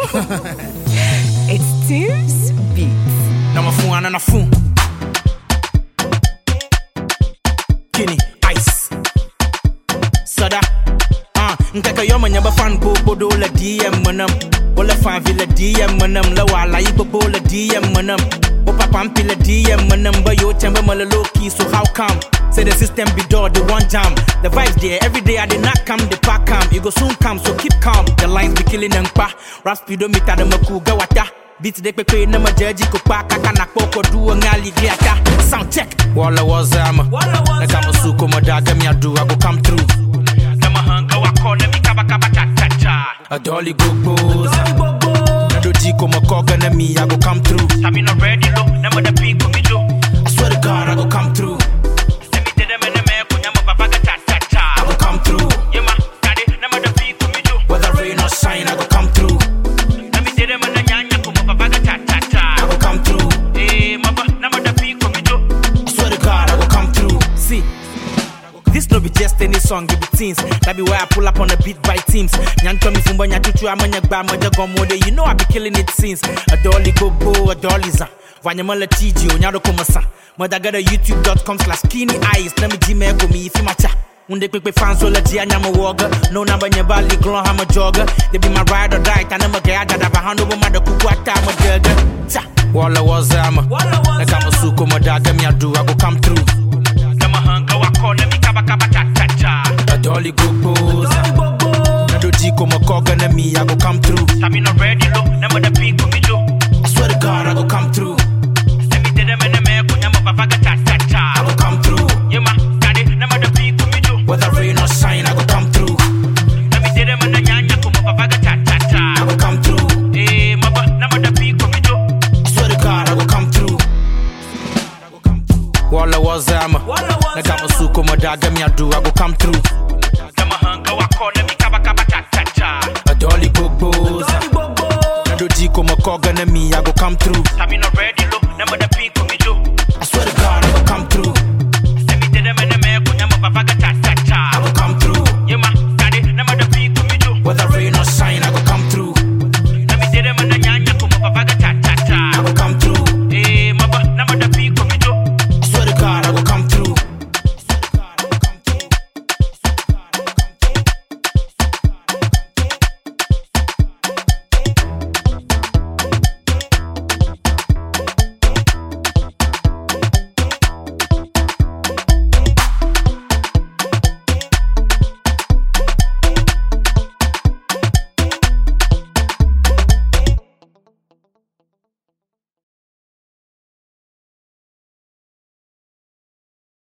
It's Tim's Beats. Now my phone and a phone. Kenny, ice. Soda. Nkaka yo manya ba fan bo bodo la DM manam. Wala fan villa DM manam. La wala ibo bo la DM manam. O papa mpi la DM manam. Ba yo temba mala low key, so how come? Say the system be door, the one jam. The vibes there, every day I did not come, the pack come. You go soon come, so keep calm. The lines be killing them pa. Rap speedometer the maku gawata. Beats de pepe na majaji ko pa kaka na poko duo ngali gliata. Sound check. Walla wazama. Na kama suko madaga mi adu I go come through. Nama hanga wako na mi kaba kaba cha cha cha. A dolly go pose. Na doji ko makoga na mi I go come through. Sabi no ready low, na mada pinko mi jo. I swear to God I go come through. I go come through. Yeah, ma, daddy, na mada pinko mi jo. Whether rain or shine I go come through. I go come through. I swear to God, I go come through. See, this no be just any song, it be teens. That be why I pull up on the beat by teams. Nyan told me fumba nyatuchu amanya gba moja gomode. You know I be killing it since. A dolly go bo, a dolly za. Vanyamala TG, onyado komasa. Mother got a youtube.com/skinny eyes. Let me Gmail go me if you matcha. Unde quick fans all the G and I'm a walker. No number nyabali glon I'm a jogger. They be my ride or die, and I'm a guy that have a hand over my kukwata I'm a jugger. Walla wazama. Na kama suko madaga mi adu I go come through. Nama hanga wako na mi kaba kaba cha cha cha. A dolly go pose. Na doji ko makoga na mi I go come through. Sabi no ready low, na mada pinko mi jo. I swear to God I go come through. Semi dede mene me kunya mababaga cha cha cha. I go come through. Yeah ma, daddy, na mada pinko mi jo. Whether rain or shine I go come through. Semi dede mene nyanya ko mababaga cha cha cha. I go come through. Maba na mada pinko mi jo. I swear to God I go come through. Walla wazama. Na kama suko madaga mi adu I go come through. Nama hanga wako na mi kaba kaba cha cha cha. A dolly go pose. Na doji ko makoga na mi I go come through. Sabi no ready.